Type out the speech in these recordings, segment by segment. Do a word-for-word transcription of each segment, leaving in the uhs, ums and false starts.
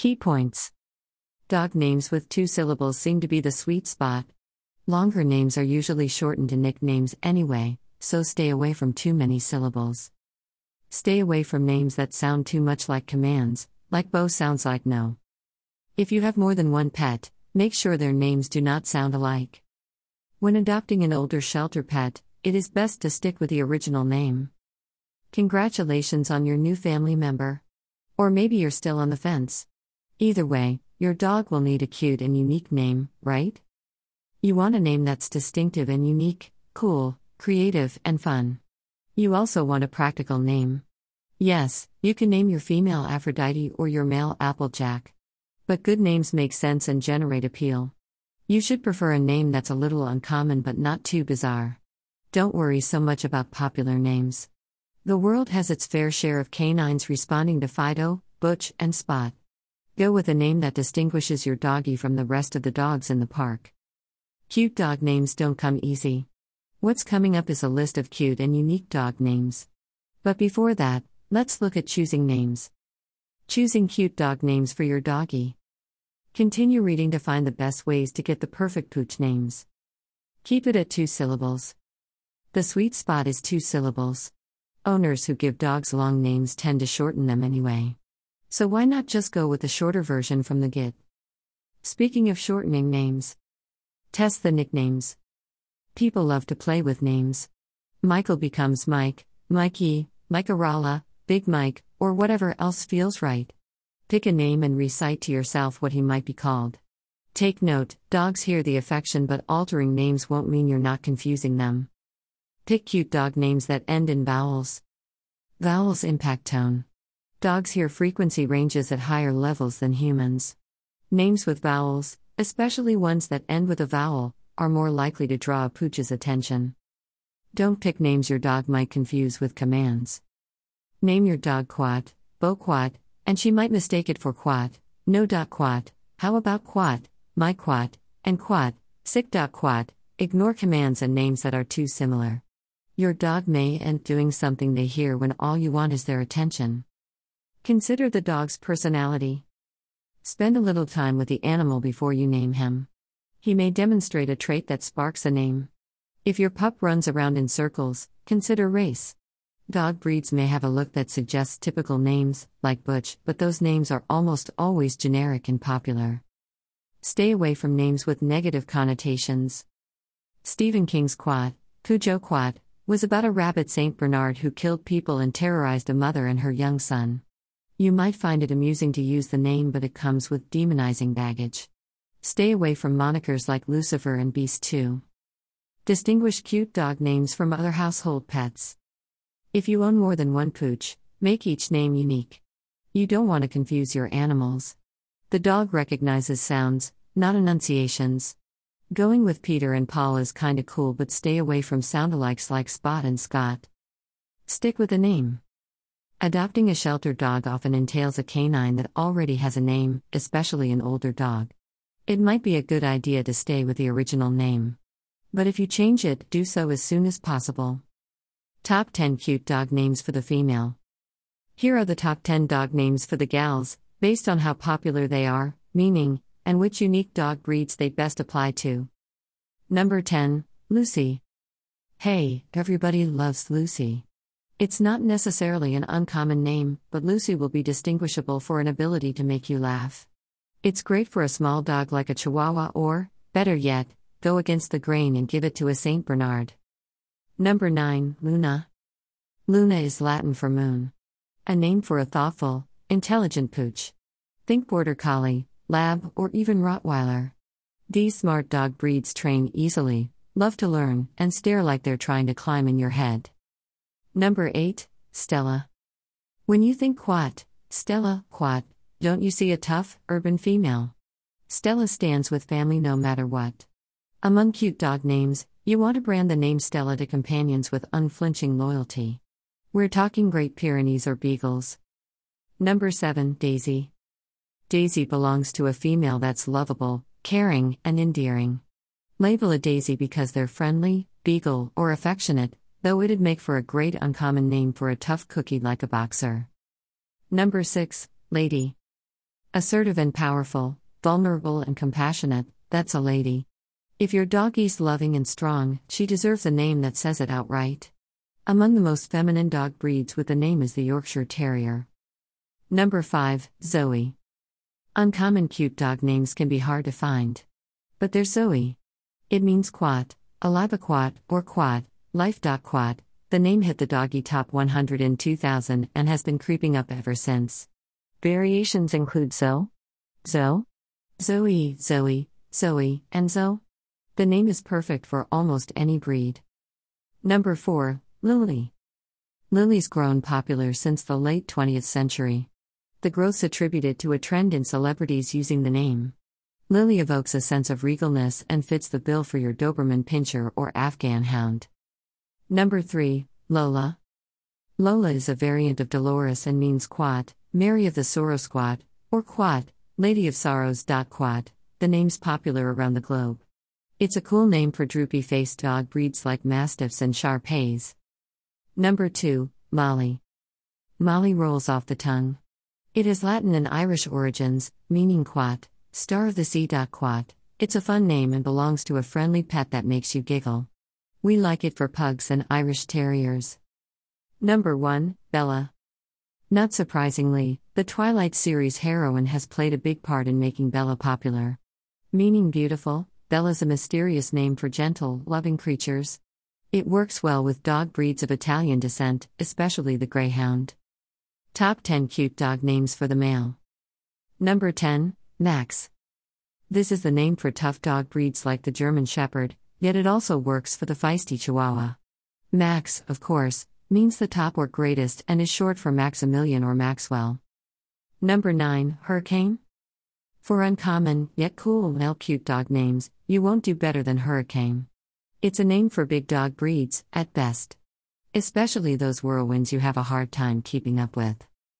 Key points. Dog names with two syllables seem to be the sweet spot. Longer names are usually shortened to nicknames anyway, so stay away from too many syllables. Stay away from names that sound too much like commands, like Bo sounds like no. If you have more than one pet, make sure their names do not sound alike. When adopting an older shelter pet, it is best to stick with the original name. Congratulations on your new family member. Or maybe you're still on the fence. Either way, your dog will need a cute and unique name, right? You want a name that's distinctive and unique, cool, creative, and fun. You also want a practical name. Yes, you can name your female Aphrodite or your male Applejack. But good names make sense and generate appeal. You should prefer a name that's a little uncommon but not too bizarre. Don't worry so much about popular names. The world has its fair share of canines responding to Fido, Butch, and Spot. Go with a name that distinguishes your doggy from the rest of the dogs in the park. Cute dog names don't come easy. What's coming up is a list of cute and unique dog names. But before that, let's look at choosing names. Choosing cute dog names for your doggy. Continue reading to find the best ways to get the perfect pooch names. Keep it at two syllables. The sweet spot is two syllables. Owners who give dogs long names tend to shorten them anyway. So why not just go with the shorter version from the get? Speaking of shortening names, test the nicknames. People love to play with names. Michael becomes Mike, Mikey, Micarala, Big Mike, or whatever else feels right. Pick a name and recite to yourself what he might be called. Take note, dogs hear the affection, but altering names won't mean you're not confusing them. Pick cute dog names that end in vowels. Vowels impact tone. Dogs hear frequency ranges at higher levels than humans. Names with vowels, especially ones that end with a vowel, are more likely to draw a pooch's attention. Don't pick names your dog might confuse with commands. Name your dog Quat, Bo Quat, and she might mistake it for Quat, No Quat, how about Quat, My Quat, and Quat, Sick Quat. Ignore commands and names that are too similar. Your dog may end up doing something they hear when all you want is their attention. Consider the dog's personality. Spend a little time with the animal before you name him. He may demonstrate a trait that sparks a name. If your pup runs around in circles, consider race. Dog breeds may have a look that suggests typical names, like Butch, but those names are almost always generic and popular. Stay away from names with negative connotations. Stephen King's Quat, Cujo Quat, was about a rabid Saint Bernard who killed people and terrorized a mother and her young son. You might find it amusing to use the name, but it comes with demonizing baggage. Stay away from monikers like Lucifer and Beast too. Distinguish cute dog names from other household pets. If you own more than one pooch, make each name unique. You don't want to confuse your animals. The dog recognizes sounds, not enunciations. Going with Peter and Paul is kinda cool, but stay away from soundalikes like Spot and Scott. Stick with a name. Adopting a shelter dog often entails a canine that already has a name, especially an older dog. It might be a good idea to stay with the original name. But if you change it, do so as soon as possible. Top ten cute dog names for the female. Here are the top ten dog names for the gals, based on how popular they are, meaning, and which unique dog breeds they best apply to. Number ten, Lucy. Hey, everybody loves Lucy. It's not necessarily an uncommon name, but Lucy will be distinguishable for an ability to make you laugh. It's great for a small dog like a Chihuahua or, better yet, go against the grain and give it to a Saint Bernard. Number nine, Luna. Luna is Latin for moon. A name for a thoughtful, intelligent pooch. Think Border Collie, Lab, or even Rottweiler. These smart dog breeds train easily, love to learn, and stare like they're trying to climb in your head. Number eight, Stella. When you think Quat, Stella, Quat, don't you see a tough, urban female? Stella stands with family no matter what. Among cute dog names, you want to brand the name Stella to companions with unflinching loyalty. We're talking Great Pyrenees or Beagles. Number seven, Daisy. Daisy belongs to a female that's lovable, caring, and endearing. Label a Daisy because they're friendly, beagle, or affectionate, though it'd make for a great uncommon name for a tough cookie like a boxer. Number six, Lady. Assertive and powerful, vulnerable and compassionate, that's a lady. If your doggie's loving and strong, she deserves a name that says it outright. Among the most feminine dog breeds with the name is the Yorkshire Terrier. Number five, Zoe. Uncommon cute dog names can be hard to find. But there's Zoe. It means quat, alive a quat, or quat, life. Quat. The name hit the doggy top one hundred in two thousand and has been creeping up ever since. Variations include Zo, Zo, Zoe, Zoe, Zoe, and Zo. The name is perfect for almost any breed. Number four, Lily. Lily's grown popular since the late twentieth century. The growth's attributed to a trend in celebrities using the name. Lily evokes a sense of regalness and fits the bill for your Doberman Pinscher or Afghan Hound. Number three, Lola. Lola is a variant of Dolores and means quat, Mary of the Sorrowsquat, or quat, Lady of Sorrows. Quat. The name's popular around the globe. It's a cool name for droopy-faced dog breeds like Mastiffs and Shar-Peis. Number two, Molly. Molly rolls off the tongue. It has Latin and Irish origins, meaning quat, star of the sea. Quat. It's a fun name and belongs to a friendly pet that makes you giggle. We like it for pugs and Irish Terriers. Number one, Bella. Not surprisingly, the Twilight series heroine has played a big part in making Bella popular. Meaning beautiful, Bella's a mysterious name for gentle, loving creatures. It works well with dog breeds of Italian descent, especially the Greyhound. Top ten cute dog names for the male. Number ten, Max. This is the name for tough dog breeds like the German Shepherd, yet it also works for the feisty Chihuahua. Max, of course, means the top or greatest and is short for Maximilian or Maxwell. Number nine, Hurricane. For uncommon, yet cool male cute dog names, you won't do better than Hurricane. It's a name for big dog breeds, at best. Especially those whirlwinds you have a hard time keeping up with.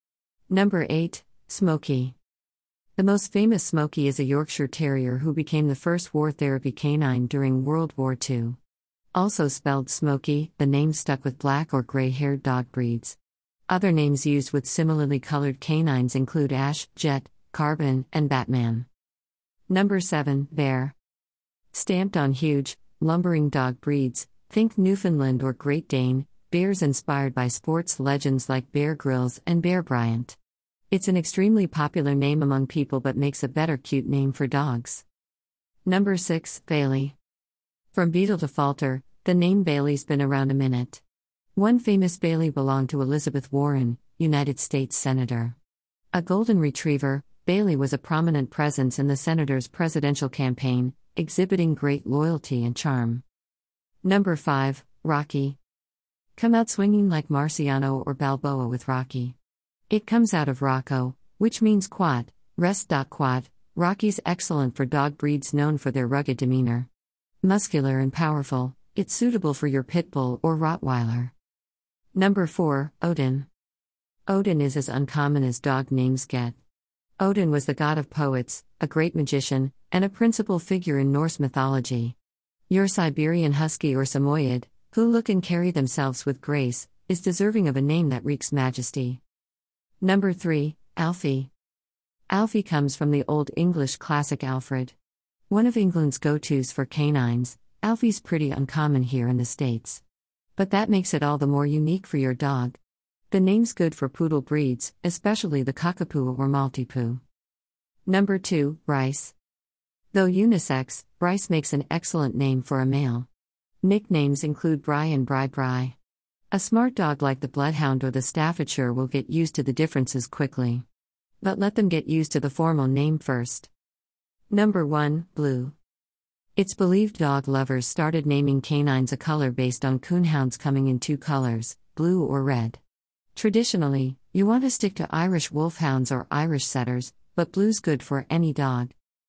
Number eight, Smokey. The most famous Smokey is a Yorkshire Terrier who became the first war therapy canine during World War Two. Also spelled Smokey, the name stuck with black or gray-haired dog breeds. Other names used with similarly colored canines include Ash, Jet, Carbon, and Batman. Number seven, Bear. Stamped on huge, lumbering dog breeds, think Newfoundland or Great Dane, bears inspired by sports legends like Bear Grylls and Bear Bryant. It's an extremely popular name among people but makes a better cute name for dogs. Number six, Bailey. From beetle to falter, the name Bailey's been around a minute. One famous Bailey belonged to Elizabeth Warren, United States Senator. A golden retriever, Bailey was a prominent presence in the senator's presidential campaign, exhibiting great loyalty and charm. Number five, Rocky. Come out swinging like Marciano or Balboa with Rocky. It comes out of Rocco, which means quat, rest. Quat. Rocky's excellent for dog breeds known for their rugged demeanor. Muscular and powerful, it's suitable for your pit bull or Rottweiler. Number four, Odin. Odin is as uncommon as dog names get. Odin was the god of poets, a great magician, and a principal figure in Norse mythology. Your Siberian Husky or Samoyed, who look and carry themselves with grace, is deserving of a name that reeks majesty. Number three, Alfie. Alfie comes from the Old English classic Alfred. One of England's go-tos for canines, Alfie's pretty uncommon here in the States. But that makes it all the more unique for your dog. The name's good for poodle breeds, especially the Cockapoo or Maltipoo. Number two, Bryce. Though unisex, Bryce makes an excellent name for a male. Nicknames include Bry and Bry Bry. A smart dog like the Bloodhound or the Staffordshire will get used to the differences quickly. But let them get used to the formal name first. Number one, Blue. It's believed dog lovers started naming canines a color based on coonhounds coming in two colors, blue or red. Traditionally, you want to stick to Irish wolfhounds or Irish setters, but blue's good for any dog.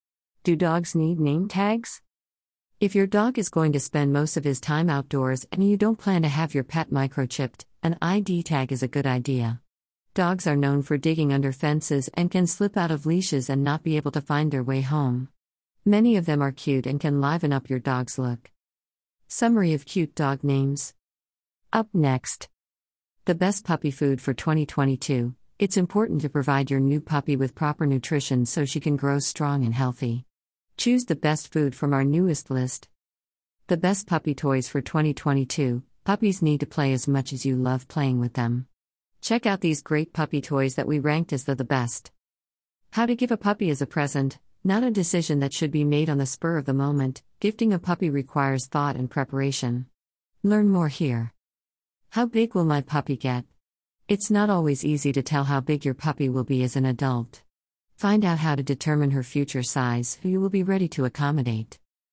Do dogs need name tags? If your dog is going to spend most of his time outdoors and you don't plan to have your pet microchipped, an I D tag is a good idea. Dogs are known for digging under fences and can slip out of leashes and not be able to find their way home. Many of them are cute and can liven up your dog's look. Summary of cute dog names. Up next. The best puppy food for twenty twenty-two, It's important to provide your new puppy with proper nutrition so she can grow strong and healthy. Choose the best food from our newest list. The best puppy toys for twenty twenty-two. Puppies need to play as much as you love playing with them. Check out these great puppy toys that we ranked as the, the best. How to give a puppy as a present, not a decision that should be made on the spur of the moment. Gifting a puppy requires thought and preparation. Learn more here. How big will my puppy get? It's not always easy to tell how big your puppy will be as an adult. Find out how to determine her future size, who you will be ready to accommodate.